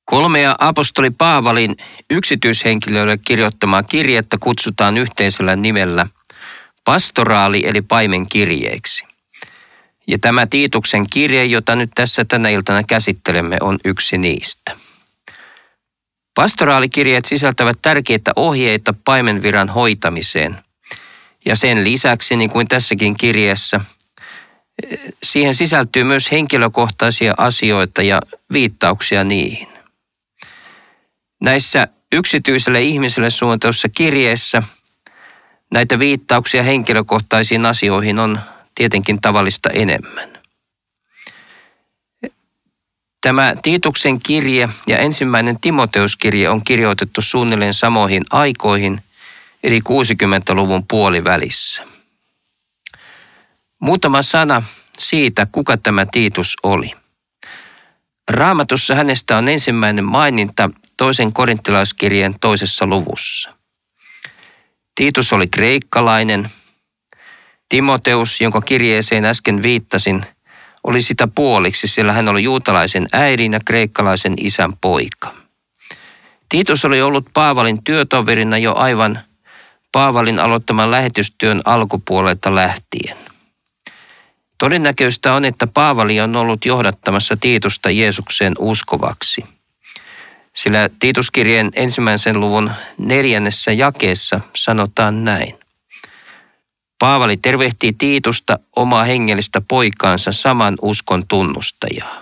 Kolmea apostoli Paavalin yksityishenkilöille kirjoittamaa kirjettä kutsutaan yhteisellä nimellä pastoraali- eli paimenkirjeeksi. Ja tämä Tiituksen kirje, jota nyt tässä tänä iltana käsittelemme, on yksi niistä. Pastoraalikirjeet sisältävät tärkeitä ohjeita paimenviran hoitamiseen. Ja sen lisäksi, niin kuin tässäkin kirjeessä, siihen sisältyy myös henkilökohtaisia asioita ja viittauksia niihin. Näissä yksityiselle ihmiselle suunnatuissa kirjeissä näitä viittauksia henkilökohtaisiin asioihin on tietenkin tavallista enemmän. Tämä Tiituksen kirje ja ensimmäinen Timoteuskirje on kirjoitettu suunnilleen samoihin aikoihin, eli 60-luvun puolivälissä. Muutama sana siitä, kuka tämä Tiitus oli. Raamatussa hänestä on ensimmäinen maininta 2. korinttilaiskirjeen 2. luvussa. Tiitus oli kreikkalainen. Timoteus, jonka kirjeeseen äsken viittasin, oli sitä puoliksi, sillä hän oli juutalaisen äidin ja kreikkalaisen isän poika. Tiitus oli ollut Paavalin työtoverina jo aivan Paavalin aloittaman lähetystyön alkupuolelta lähtien. Todennäköistä on, että Paavali on ollut johdattamassa Tiitusta Jeesukseen uskovaksi. Sillä Tiituskirjeen 1. luvun 4. jakeessa sanotaan näin. Paavali tervehtii Tiitusta, omaa hengellistä poikaansa, saman uskon tunnustajaa.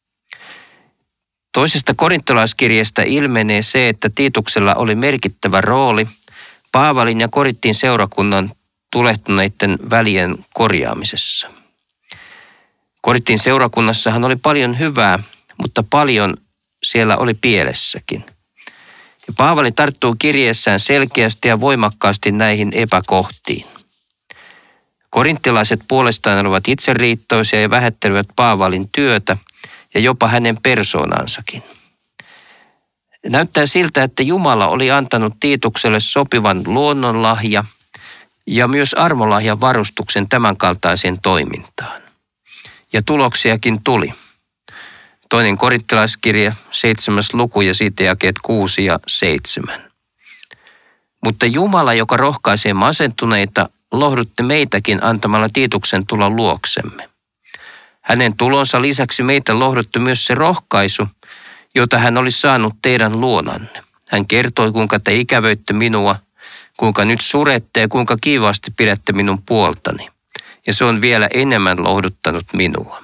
2. korinttilaiskirjeestä ilmenee se, että Tiituksella oli merkittävä rooli Paavalin ja Korintin seurakunnan tulehtuneiden välien korjaamisessa. Korintin seurakunnassahan oli paljon hyvää, mutta paljon siellä oli pielessäkin. Ja Paavali tarttuu kirjeessään selkeästi ja voimakkaasti näihin epäkohtiin. Korinttilaiset puolestaan olivat itseriittoisia ja vähättelivät Paavalin työtä ja jopa hänen persoonansakin. Näyttää siltä, että Jumala oli antanut Tiitukselle sopivan luonnonlahja ja myös armolahjan varustuksen tämänkaltaiseen toimintaan. Ja tuloksiakin tuli. 2. korinttilaiskirje, 7. luku ja siitä jakeet 6 ja 7. Mutta Jumala, joka rohkaisee masentuneita, lohdutti meitäkin antamalla Tiituksen tulla luoksemme. Hänen tulonsa lisäksi meitä lohdutti myös se rohkaisu, jota hän oli saanut teidän luonanne. Hän kertoi, kuinka te ikävöitte minua, kuinka nyt surette ja kuinka kiivaasti pidätte minun puoltani. Ja se on vielä enemmän lohduttanut minua.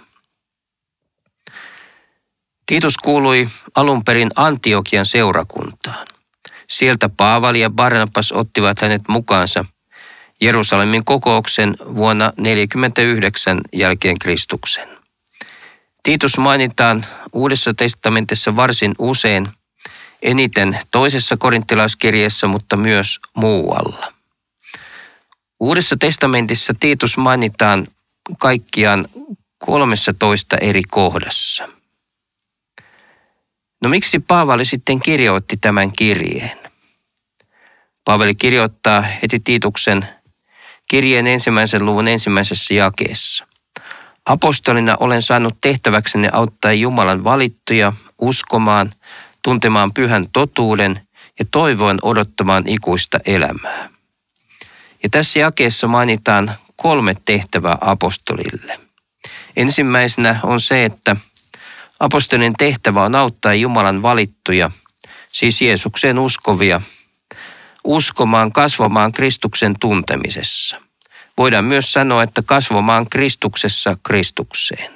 Tiitus kuului alun perin Antiokian seurakuntaan. Sieltä Paavali ja Barnabas ottivat hänet mukaansa Jerusalemin kokouksen vuonna 49 jälkeen Kristuksen. Tiitus mainitaan Uudessa testamentissa varsin usein, eniten 2. korinttilaiskirjeessä, mutta myös muualla. Uudessa testamentissa Tiitus mainitaan kaikkiaan 13 eri kohdassa. No miksi Paavali sitten kirjoitti tämän kirjeen? Paavali kirjoittaa heti Tiituksen kirjeen 1. luvun 1. jakeessa. Apostolina olen saanut tehtäväkseni auttaa Jumalan valittuja uskomaan, tuntemaan pyhän totuuden ja toivoen odottamaan ikuista elämää. Ja tässä jakeessa mainitaan 3 tehtävää apostolille. Ensimmäisenä on se, että apostolin tehtävä on auttaa Jumalan valittuja, siis Jeesukseen uskovia, uskomaan, kasvamaan Kristuksen tuntemisessa. Voidaan myös sanoa, että kasvamaan Kristuksessa Kristukseen.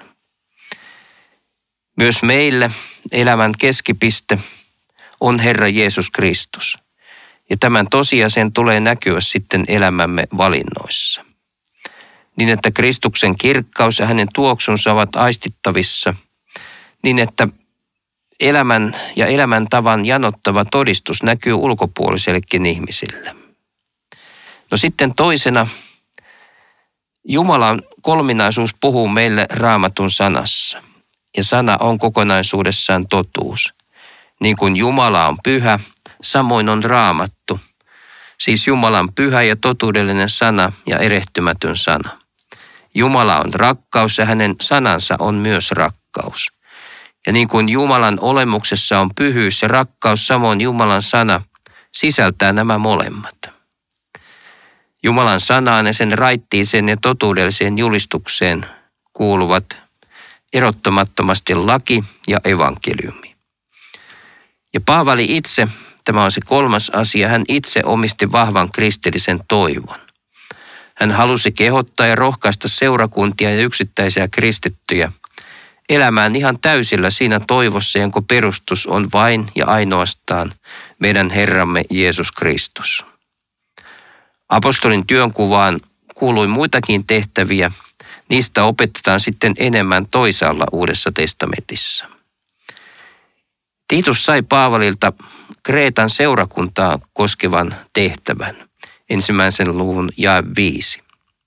Myös meille elämän keskipiste on Herra Jeesus Kristus. Ja tämän tosiasian tulee näkyä sitten elämämme valinnoissa. Niin, että Kristuksen kirkkaus ja hänen tuoksunsa ovat aistittavissa, niin että elämän ja elämäntavan janottava todistus näkyy ulkopuolisellekin ihmisille. No sitten toisena, Jumalan kolminaisuus puhuu meille Raamatun sanassa. Ja sana on kokonaisuudessaan totuus. Niin kuin Jumala on pyhä, samoin on Raamattu. Siis Jumalan pyhä ja totuudellinen sana ja erehtymätön sana. Jumala on rakkaus ja hänen sanansa on myös rakkaus. Ja niin kuin Jumalan olemuksessa on pyhyys ja rakkaus, samoin Jumalan sana sisältää nämä molemmat. Jumalan sanaan ja sen raittiiseen ja totuudelliseen julistukseen kuuluvat erottamattomasti laki ja evankeliumi. Ja Paavali itse, tämä on se kolmas asia, hän itse omisti vahvan kristillisen toivon. Hän halusi kehottaa ja rohkaista seurakuntia ja yksittäisiä kristittyjä elämään ihan täysillä siinä toivossa, jonka perustus on vain ja ainoastaan meidän Herramme Jeesus Kristus. Apostolin työnkuvaan kuului muitakin tehtäviä, niistä opetetaan sitten enemmän toisaalla Uudessa testamentissa. Tiitus sai Paavalilta Kreetan seurakuntaa koskevan tehtävän, 1. luvun jae 5.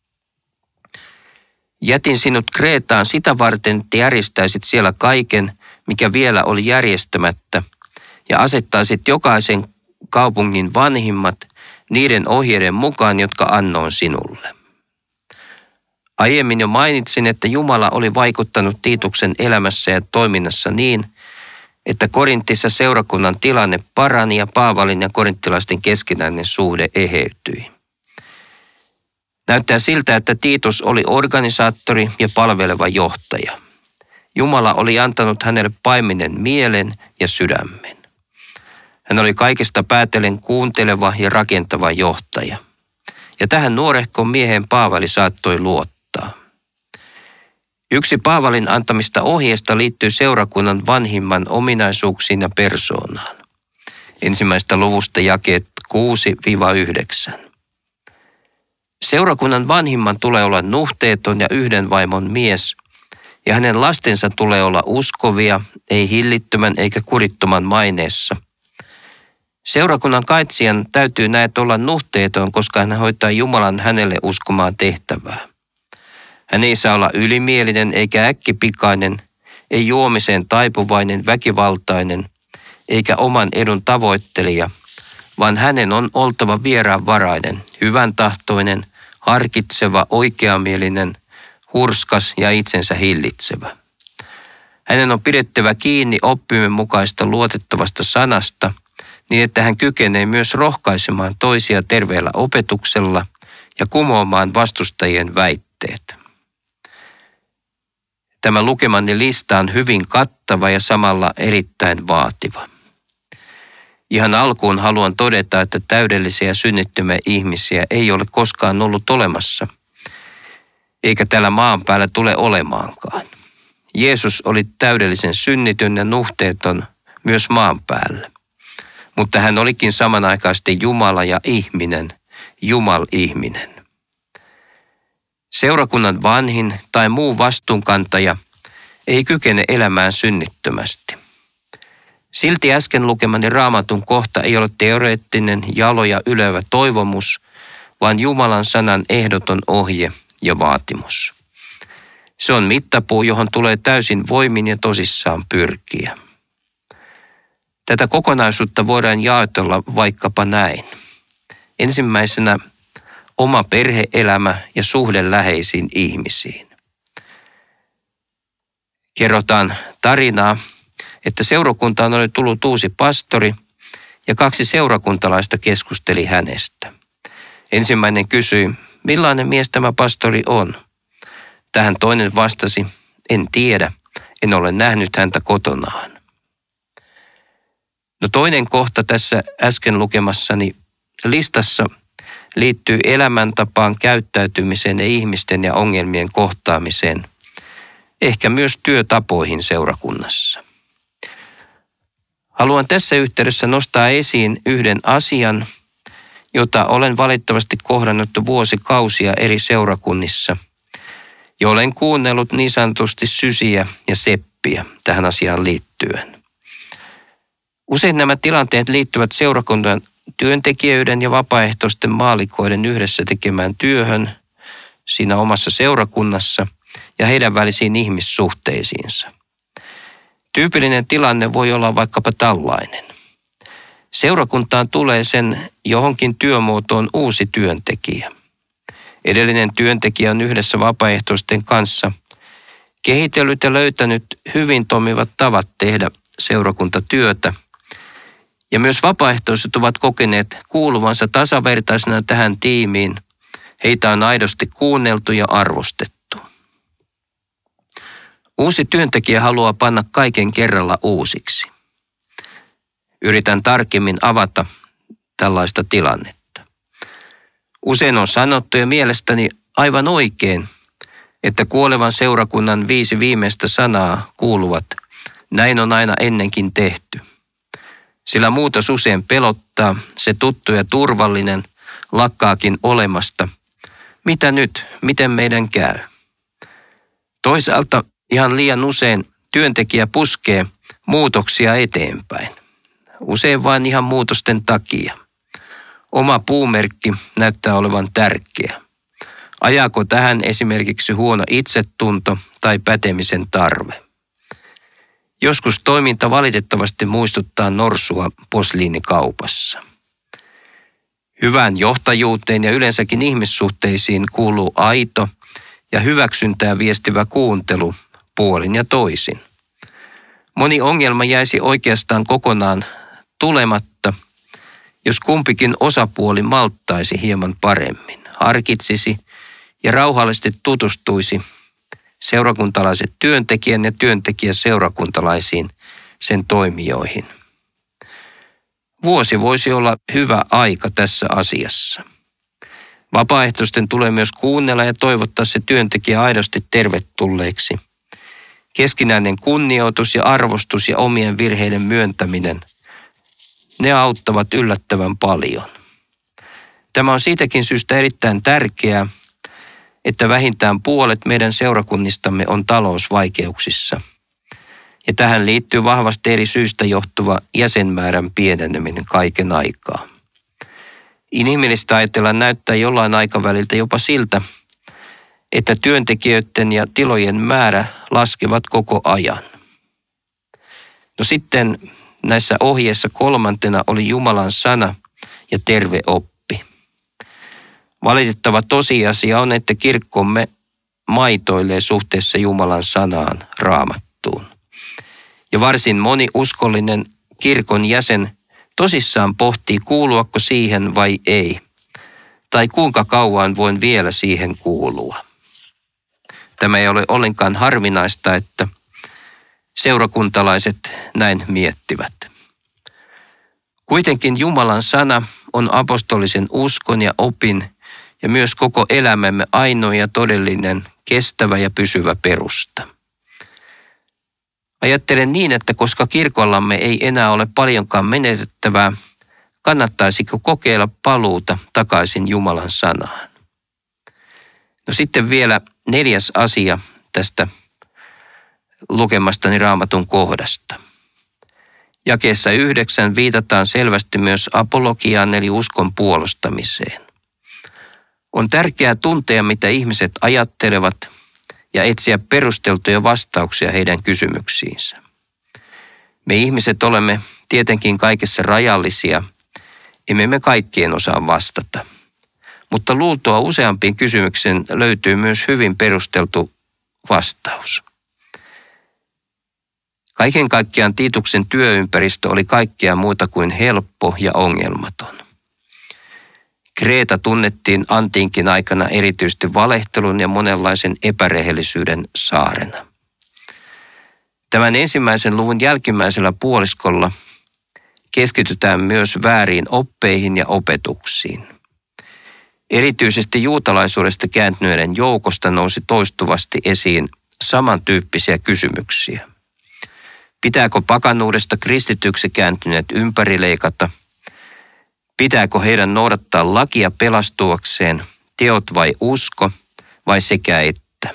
Jätin sinut Kreetaan sitä varten, että järjestäisit siellä kaiken, mikä vielä oli järjestämättä, ja asettaisit jokaisen kaupungin vanhimmat niiden ohjeiden mukaan, jotka annoin sinulle. Aiemmin jo mainitsin, että Jumala oli vaikuttanut Tiituksen elämässä ja toiminnassa niin, että Korintissa seurakunnan tilanne parani ja Paavalin ja korinttilaisten keskinäinen suhde eheytyi. Näyttää siltä, että Tiitus oli organisaattori ja palveleva johtaja. Jumala oli antanut hänelle paimenen mielen ja sydämen. Hän oli kaikesta päätellen kuunteleva ja rakentava johtaja. Ja tähän nuorehkon miehen Paavali saattoi luottaa. Yksi Paavalin antamista ohjeista liittyy seurakunnan vanhimman ominaisuuksiin ja persoonaan. 1. luvusta jakeet 6-9. Seurakunnan vanhimman tulee olla nuhteeton ja yhden vaimon mies, ja hänen lastensa tulee olla uskovia, ei hillittömän eikä kurittoman maineessa. Seurakunnan kaitsijan täytyy näet olla nuhteeton, koska hän hoitaa Jumalan hänelle uskomaan tehtävää. Hän ei saa olla ylimielinen eikä äkkipikainen, ei juomiseen taipuvainen, väkivaltainen, eikä oman edun tavoittelija, vaan hänen on oltava vieraanvarainen, hyvän tahtoinen, harkitseva, oikeamielinen, hurskas ja itsensä hillitsevä. Hänen on pidettävä kiinni oppimme mukaista luotettavasta sanasta, niin että hän kykenee myös rohkaisemaan toisia terveellä opetuksella ja kumoamaan vastustajien väitteet. Tämä lukemani lista on hyvin kattava ja samalla erittäin vaativa. Ihan alkuun haluan todeta, että täydellisiä synnittömiä ihmisiä ei ole koskaan ollut olemassa, eikä tällä maan päällä tule olemaankaan. Jeesus oli täydellisen synnitön ja nuhteeton myös maan päällä, mutta hän olikin samanaikaisesti Jumala ja ihminen, Jumal-ihminen. Seurakunnan vanhin tai muu vastuunkantaja ei kykene elämään synnittömästi. Silti äsken lukemani Raamatun kohta ei ole teoreettinen, jalo ja ylevä toivomus, vaan Jumalan sanan ehdoton ohje ja vaatimus. Se on mittapuu, johon tulee täysin voimin ja tosissaan pyrkiä. Tätä kokonaisuutta voidaan jaotella vaikkapa näin. Ensimmäisenä oma perhe-elämä ja suhde läheisiin ihmisiin. Kerrotaan tarinaa, että seurakuntaan oli tullut uusi pastori ja 2 seurakuntalaista keskusteli hänestä. Ensimmäinen kysyi, millainen mies tämä pastori on? Tähän toinen vastasi, en tiedä, en ole nähnyt häntä kotonaan. No toinen kohta tässä äsken lukemassani listassa liittyy elämäntapaan, käyttäytymiseen ja ihmisten ja ongelmien kohtaamiseen, ehkä myös työtapoihin seurakunnassa. Haluan tässä yhteydessä nostaa esiin yhden asian, jota olen valitettavasti kohdannut vuosikausia eri seurakunnissa, ja olen kuunnellut niin sanotusti sysiä ja seppiä tähän asiaan liittyen. Usein nämä tilanteet liittyvät seurakunnan työntekijöiden ja vapaaehtoisten maalikoiden yhdessä tekemään työhön siinä omassa seurakunnassa ja heidän välisiin ihmissuhteisiinsa. Tyypillinen tilanne voi olla vaikkapa tällainen. Seurakuntaan tulee sen johonkin työmuotoon uusi työntekijä. Edellinen työntekijä on yhdessä vapaaehtoisten kanssa kehitellyt ja löytänyt hyvin toimivat tavat tehdä seurakuntatyötä. Ja myös vapaaehtoiset ovat kokeneet kuuluvansa tasavertaisena tähän tiimiin. Heitä on aidosti kuunneltu ja arvostettu. Uusi työntekijä haluaa panna kaiken kerralla uusiksi. Yritän tarkemmin avata tällaista tilannetta. Usein on sanottu ja mielestäni aivan oikein, että kuolevan seurakunnan 5 viimeistä sanaa kuuluvat: näin on aina ennenkin tehty. Sillä muutos usein pelottaa, se tuttu ja turvallinen lakkaakin olemasta. Mitä nyt, miten meidän käy? Toisaalta ihan liian usein työntekijä puskee muutoksia eteenpäin. Usein vain ihan muutosten takia. Oma puumerkki näyttää olevan tärkeä. Ajaako tähän esimerkiksi huono itsetunto tai pätemisen tarve? Joskus toiminta valitettavasti muistuttaa norsua posliinikaupassa. Hyvään johtajuuteen ja yleensäkin ihmissuhteisiin kuuluu aito ja hyväksyntää viestivä kuuntelu puolin ja toisin. Moni ongelma jäisi oikeastaan kokonaan tulematta, jos kumpikin osapuoli malttaisi hieman paremmin, harkitsisi ja rauhallisesti tutustuisi seurakuntalaiset työntekijän ja työntekijä seurakuntalaisiin, sen toimijoihin. Vuosi voisi olla hyvä aika tässä asiassa. Vapaaehtoisten tulee myös kuunnella ja toivottaa se työntekijä aidosti tervetulleeksi. Keskinäinen kunnioitus ja arvostus ja omien virheiden myöntäminen, ne auttavat yllättävän paljon. Tämä on siitäkin syystä erittäin tärkeää, että vähintään puolet meidän seurakunnistamme on talousvaikeuksissa. Ja tähän liittyy vahvasti eri syistä johtuva jäsenmäärän pieneneminen kaiken aikaa. Inhimillistä ajatella näyttää jollain aikaväliltä jopa siltä, että työntekijöiden ja tilojen määrä laskevat koko ajan. No sitten näissä ohjeissa 3. oli Jumalan sana ja terve oppi. Valitettava tosiasia on, että kirkkomme maitoilee suhteessa Jumalan sanaan, Raamattuun. Ja varsin moni uskollinen kirkon jäsen tosissaan pohtii, kuuluako siihen vai ei, tai kuinka kauan voin vielä siihen kuulua. Tämä ei ole ollenkaan harvinaista, että seurakuntalaiset näin miettivät. Kuitenkin Jumalan sana on apostolisen uskon ja opin ja myös koko elämämme ainoa ja todellinen, kestävä ja pysyvä perusta. Ajattelen niin, että koska kirkollamme ei enää ole paljonkaan menetettävää, kannattaisiko kokeilla paluuta takaisin Jumalan sanaan. No sitten vielä 4. asia tästä lukemastani Raamatun kohdasta. Jakeessa 9 viitataan selvästi myös apologiaan eli uskon puolustamiseen. On tärkeää tuntea, mitä ihmiset ajattelevat ja etsiä perusteltuja vastauksia heidän kysymyksiinsä. Me ihmiset olemme tietenkin kaikessa rajallisia, emme me kaikkien osaa vastata. Mutta luultua useampiin kysymyksiin löytyy myös hyvin perusteltu vastaus. Kaiken kaikkiaan Tiituksen työympäristö oli kaikkea muuta kuin helppo ja ongelmaton. Kreeta tunnettiin antiikin aikana erityisesti valehtelun ja monenlaisen epärehellisyyden saarena. Tämän 1. luvun jälkimmäisellä puoliskolla keskitytään myös vääriin oppeihin ja opetuksiin. Erityisesti juutalaisuudesta kääntyneiden joukosta nousi toistuvasti esiin samantyyppisiä kysymyksiä. Pitääkö pakanuudesta kristityksi kääntyneet ympärileikata? Pitääkö heidän noudattaa lakia pelastuakseen, teot vai usko, vai sekä että?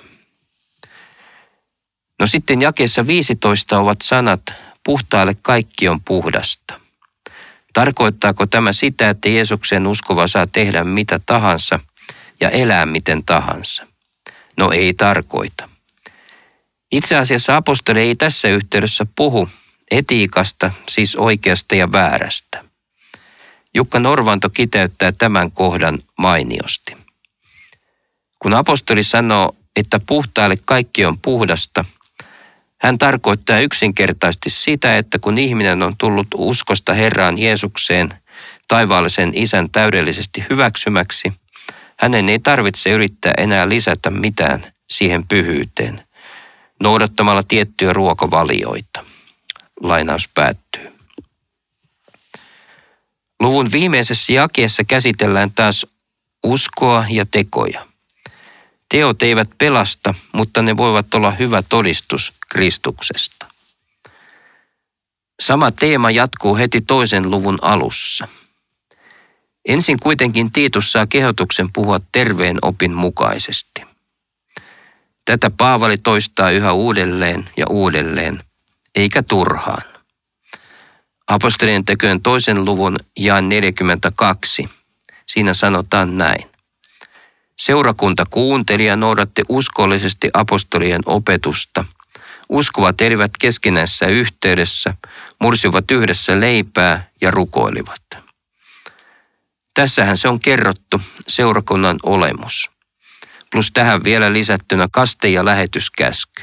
No sitten jakeessa 15 ovat sanat, puhtaalle kaikki on puhdasta. Tarkoittaako tämä sitä, että Jeesuksen uskova saa tehdä mitä tahansa ja elää miten tahansa? No ei tarkoita. Itse asiassa apostoli ei tässä yhteydessä puhu etiikasta, siis oikeasta ja väärästä. Jukka Norvanto kiteyttää tämän kohdan mainiosti. Kun apostoli sanoo että puhtaille kaikki on puhdasta, hän tarkoittaa yksinkertaisesti sitä, että kun ihminen on tullut uskosta Herraan Jeesukseen taivaallisen Isän täydellisesti hyväksymäksi, hänen ei tarvitse yrittää enää lisätä mitään siihen pyhyyteen, noudattamalla tiettyjä ruokavalioita. Lainaus päättyy. Luvun viimeisessä jakeessa käsitellään taas uskoa ja tekoja. Teot eivät pelasta, mutta ne voivat olla hyvä todistus Kristuksesta. Sama teema jatkuu heti toisen luvun alussa. Ensin kuitenkin Tiitus saa kehotuksen puhua terveen opin mukaisesti. Tätä Paavali toistaa yhä uudelleen ja uudelleen, eikä turhaan. Apostolien tekojen toisen luvun jae 42. Siinä sanotaan näin. Seurakunta kuunteli ja noudatti uskollisesti apostolien opetusta. Uskovat elivät keskinäisessä yhteydessä, mursivat yhdessä leipää ja rukoilivat. Tässähän se on kerrottu, seurakunnan olemus. Plus tähän vielä lisättynä kaste- ja lähetyskäsky.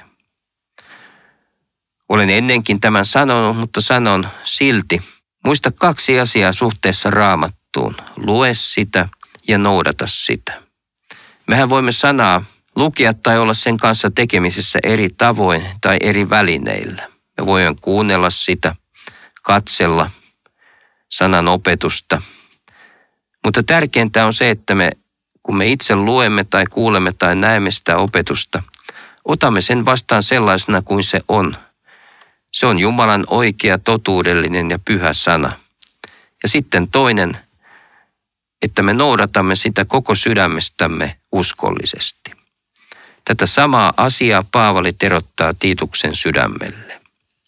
Olen ennenkin tämän sanonut, mutta sanon silti. Muista 2 asiaa suhteessa Raamattuun. Lue sitä ja noudata sitä. Mehän voimme sanaa lukea tai olla sen kanssa tekemisissä eri tavoin tai eri välineillä. Me voimme kuunnella sitä, katsella sanan opetusta. Mutta tärkeintä on se, että kun me itse luemme tai kuulemme tai näemme sitä opetusta, otamme sen vastaan sellaisena kuin se on. Se on Jumalan oikea, totuudellinen ja pyhä sana. Ja sitten toinen, että me noudatamme sitä koko sydämestämme uskollisesti. Tätä samaa asiaa Paavali terottaa Tiituksen sydämelle.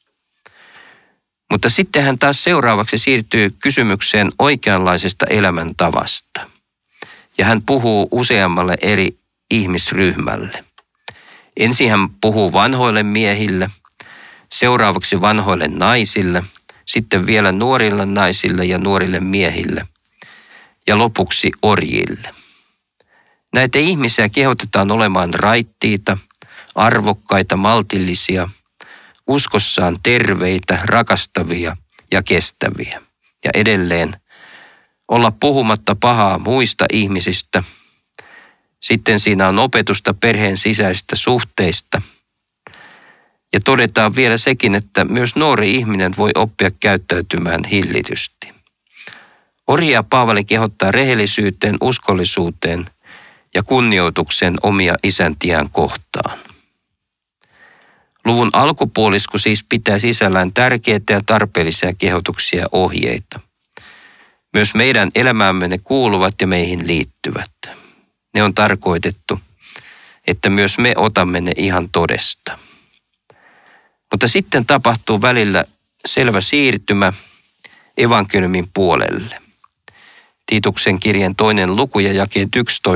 Mutta sitten hän taas seuraavaksi siirtyy kysymykseen oikeanlaisesta elämäntavasta. Ja hän puhuu useammalle eri ihmisryhmälle. Ensin hän puhuu vanhoille miehille, seuraavaksi vanhoille naisille, sitten vielä nuorille naisille ja nuorille miehille ja lopuksi orjille. Näitä ihmisiä kehotetaan olemaan raittiita, arvokkaita, maltillisia, uskossaan terveitä, rakastavia ja kestäviä. Ja edelleen olla puhumatta pahaa muista ihmisistä. Sitten siinä on opetusta perheen sisäisistä suhteista. Ja todetaan vielä sekin, että myös nuori ihminen voi oppia käyttäytymään hillitysti. Orjia Paavali kehottaa rehellisyyteen, uskollisuuteen ja kunnioitukseen omia isäntiään kohtaan. Luvun alkupuolisko siis pitää sisällään tärkeitä ja tarpeellisia kehotuksia ja ohjeita. Myös meidän elämäämme ne kuuluvat ja meihin liittyvät. Ne on tarkoitettu, että myös me otamme ne ihan todesta. Mutta sitten tapahtuu välillä selvä siirtymä evankeliumin puolelle. Tiituksen kirjeen 2. luku ja jakeet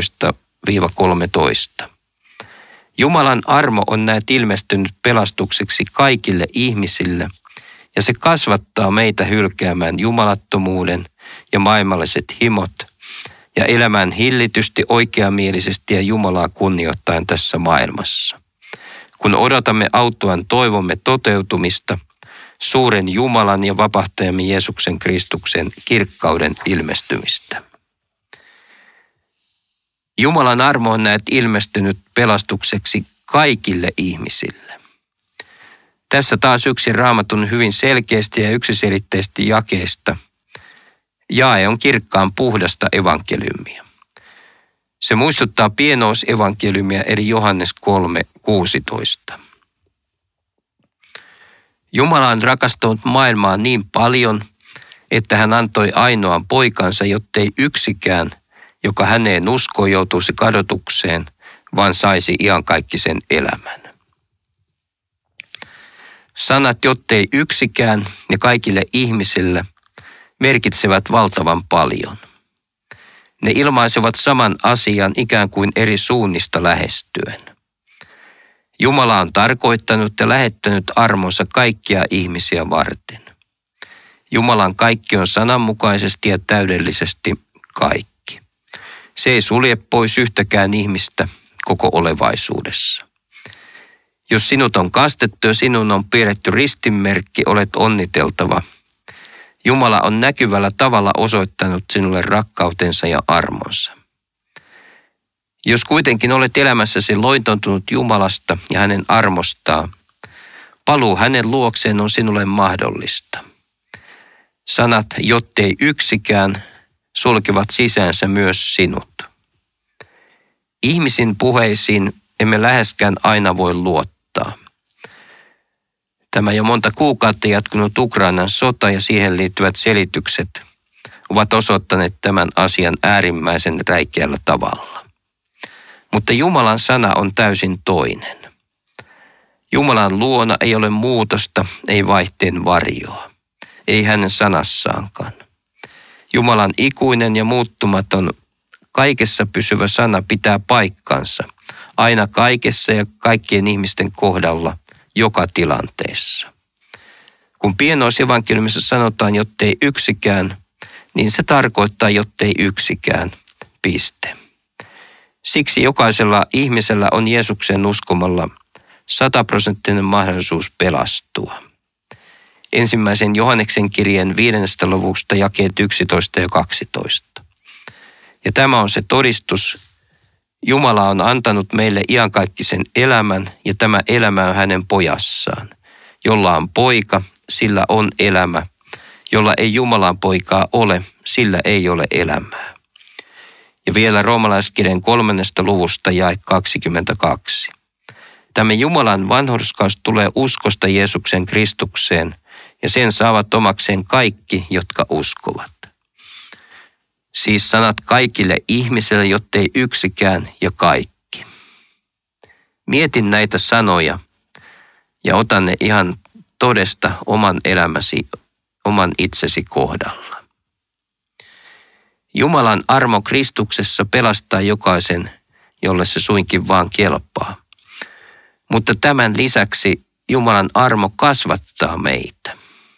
11-13. Jumalan armo on näet ilmestynyt pelastukseksi kaikille ihmisille, ja se kasvattaa meitä hylkäämään jumalattomuuden ja maailmalliset himot ja elämään hillitysti, oikeamielisesti ja Jumalaa kunnioittaen tässä maailmassa. Kun odotamme autuaan toivomme toteutumista, suuren Jumalan ja vapahtajamme Jeesuksen Kristuksen kirkkauden ilmestymistä. Jumalan armo on näet ilmestynyt pelastukseksi kaikille ihmisille. Tässä taas yksi Raamatun hyvin selkeästi ja yksiselitteisesti jakeesta. Jae on kirkkaan puhdasta evankeliumia. Se muistuttaa pienousevankeliumia eli Johannes 3:16. Jumala on rakastanut maailmaa niin paljon, että hän antoi ainoan poikansa, jottei yksikään, joka häneen uskoo, joutuisi kadotukseen, vaan saisi iankaikkisen elämän. Sanat, jottei yksikään ja kaikille ihmisille merkitsevät valtavan paljon. Ne ilmaisevat saman asian ikään kuin eri suunnista lähestyen. Jumala on tarkoittanut ja lähettänyt armonsa kaikkia ihmisiä varten. Jumalan kaikki on sananmukaisesti ja täydellisesti kaikki. Se ei sulje pois yhtäkään ihmistä koko olevaisuudessa. Jos sinut on kastettu ja sinun on piirretty ristinmerkki, olet onniteltava. Jumala on näkyvällä tavalla osoittanut sinulle rakkautensa ja armonsa. Jos kuitenkin olet elämässäsi loitontunut Jumalasta ja hänen armostaan, paluu hänen luokseen on sinulle mahdollista. Sanat, jottei yksikään, sulkevat sisäänsä myös sinut. Ihmisin puheisiin emme läheskään aina voi luottaa. Tämä jo monta kuukautta jatkunut Ukrainan sota ja siihen liittyvät selitykset ovat osoittaneet tämän asian äärimmäisen räikeällä tavalla. Mutta Jumalan sana on täysin toinen. Jumalan luona ei ole muutosta, ei vaihteen varjoa, ei hänen sanassaankaan. Jumalan ikuinen ja muuttumaton, kaikessa pysyvä sana pitää paikkansa, aina kaikessa ja kaikkien ihmisten kohdalla, joka tilanteessa. Kun pienoisevankeliumissa sanotaan, jottei yksikään, niin se tarkoittaa, jottei yksikään, piste. Siksi jokaisella ihmisellä on Jeesuksen uskomalla 100% mahdollisuus pelastua. Ensimmäisen Johanneksen kirjeen 5. luvusta jakeet 11 ja 12. Ja tämä on se todistus. Jumala on antanut meille iankaikkisen elämän ja tämä elämä on hänen pojassaan. Jolla on poika, sillä on elämä. Jolla ei Jumalan poikaa ole, sillä ei ole elämää. Ja vielä roomalaiskirjan 3. luvusta jae 22. Tämä Jumalan vanhurskaus tulee uskosta Jeesuksen Kristukseen ja sen saavat omakseen kaikki, jotka uskovat. Siis sanat kaikille ihmisille, jottei yksikään ja kaikki. Mietin näitä sanoja ja otan ne ihan todesta oman elämäsi, oman itsesi kohdalla. Jumalan armo Kristuksessa pelastaa jokaisen, jolle se suinkin vaan kelpaa. Mutta tämän lisäksi Jumalan armo kasvattaa meitä.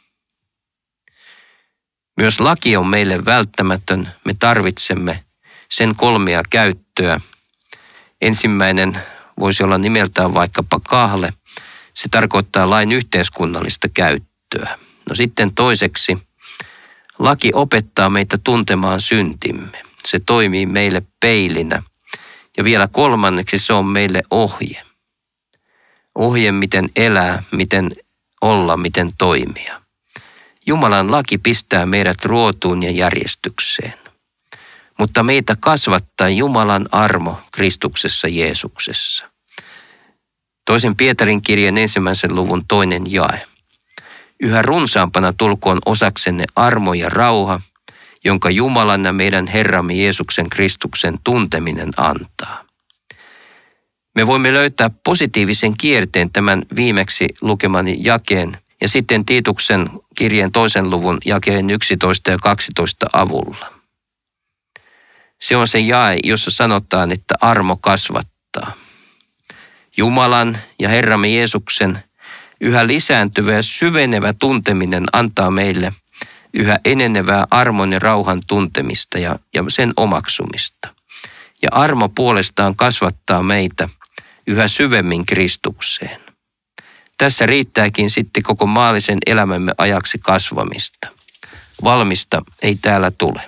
Myös laki on meille välttämätön. Me tarvitsemme sen 3 käyttöä. Ensimmäinen voisi olla nimeltään vaikkapa kahle. Se tarkoittaa lain yhteiskunnallista käyttöä. No sitten toiseksi, laki opettaa meitä tuntemaan syntimme. Se toimii meille peilinä. Ja vielä kolmanneksi se on meille ohje. Ohje, miten elää, miten olla, miten toimia. Jumalan laki pistää meidät ruotuun ja järjestykseen. Mutta meitä kasvattaa Jumalan armo Kristuksessa Jeesuksessa. 2. Pietarin kirjeen 1. luvun 2. jae. Yhä runsaampana tulkoon osaksenne armo ja rauha, jonka Jumalan ja meidän Herramme Jeesuksen Kristuksen tunteminen antaa. Me voimme löytää positiivisen kierteen tämän viimeksi lukemani jakeen ja sitten Tiituksen kirjeen 2. luvun jakeen 11 ja 12 avulla. Se on se jae, jossa sanotaan, että armo kasvattaa. Jumalan ja Herramme Jeesuksen yhä lisääntyvä ja syvenevä tunteminen antaa meille yhä enenevää armon ja rauhan tuntemista ja sen omaksumista. Ja armo puolestaan kasvattaa meitä yhä syvemmin Kristukseen. Tässä riittääkin sitten koko maallisen elämämme ajaksi kasvamista. Valmista ei täällä tule.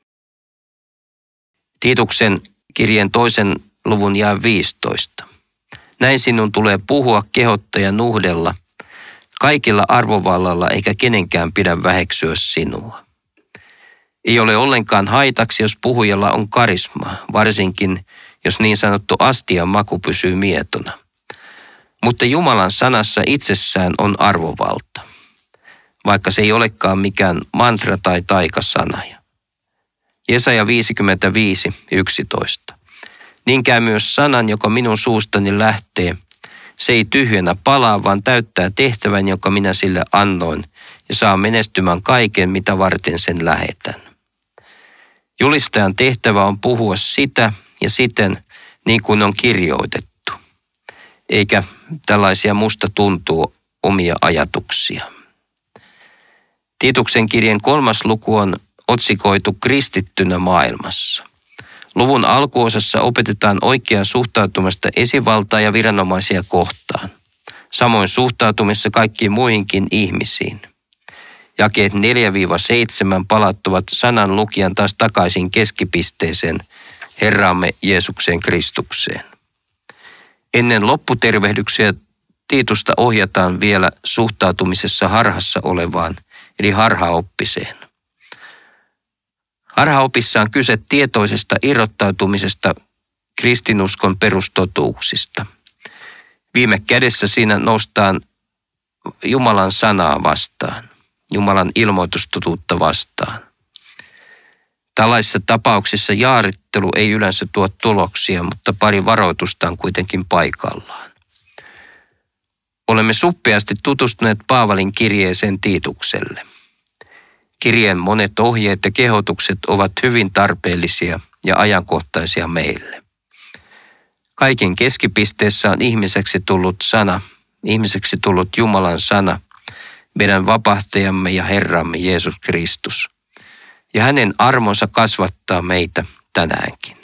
Tiituksen kirjeen 2. luvun jae 15. Näin sinun tulee puhua, kehottaa ja nuhdella, kaikilla arvovallalla eikä kenenkään pidä väheksyä sinua. Ei ole ollenkaan haitaksi, jos puhujalla on karisma, varsinkin jos niin sanottu astian maku pysyy mietona. Mutta Jumalan sanassa itsessään on arvovalta, vaikka se ei olekaan mikään mantra tai taikasana. Jesaja 55, 11. Niinkään myös sanan, joka minun suustani lähtee, se ei tyhjänä palaa, vaan täyttää tehtävän, joka minä sille annoin, ja saa menestymään kaiken, mitä varten sen lähetän. Julistajan tehtävä on puhua sitä ja siten, niin kuin on kirjoitettu, eikä tällaisia musta tuntuu omia ajatuksia. Tiituksen kirjeen 3. luku on otsikoitu kristittynä maailmassa. Luvun alkuosassa opetetaan oikeaa suhtautumista esivaltaa ja viranomaisia kohtaan. Samoin suhtautumissa kaikkiin muihinkin ihmisiin. Jakeet 4-7 palauttavat sanan lukijan taas takaisin keskipisteeseen, Herramme Jeesukseen Kristukseen. Ennen lopputervehdyksiä Tiitusta ohjataan vielä suhtautumisessa harhassa olevaan, eli harhaoppiseen. Harhaopissa on kyse tietoisesta irrottautumisesta kristinuskon perustotuuksista. Viime kädessä siinä noustaan Jumalan sanaa vastaan, Jumalan ilmoitustotuutta vastaan. Tällaisissa tapauksissa jaarittelu ei yleensä tuo tuloksia, mutta pari varoitusta on kuitenkin paikallaan. Olemme suppeasti tutustuneet Paavalin kirjeeseen Tiitukselle. Kirjeen monet ohjeet ja kehotukset ovat hyvin tarpeellisia ja ajankohtaisia meille. Kaiken keskipisteessä on ihmiseksi tullut sana, ihmiseksi tullut Jumalan sana, meidän vapahtajamme ja Herramme Jeesus Kristus. Ja hänen armonsa kasvattaa meitä tänäänkin.